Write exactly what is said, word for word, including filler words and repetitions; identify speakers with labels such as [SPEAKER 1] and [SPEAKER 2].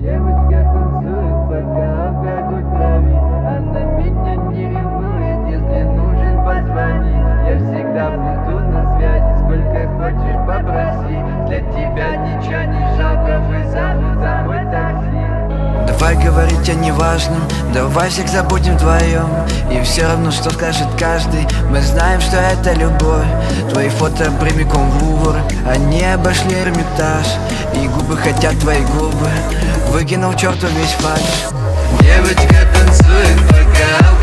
[SPEAKER 1] Девочка танцует, пока алкоголь травит. Она меня не ревнует, если нужен позвони. Я всегда буду на связи, сколько хочешь попроси. Для тебя ничего не жалко, вызову домой такси.
[SPEAKER 2] Давай говорить о неважном, давай всех забудем вдвоем. И все равно, что скажет каждый, мы знаем, что это любовь. Твои фото прямиком в Лувр, они обошли Эрмитаж. И губы хотят твои губы, выкинул черту весь фальшь.
[SPEAKER 1] Девочка танцует, пока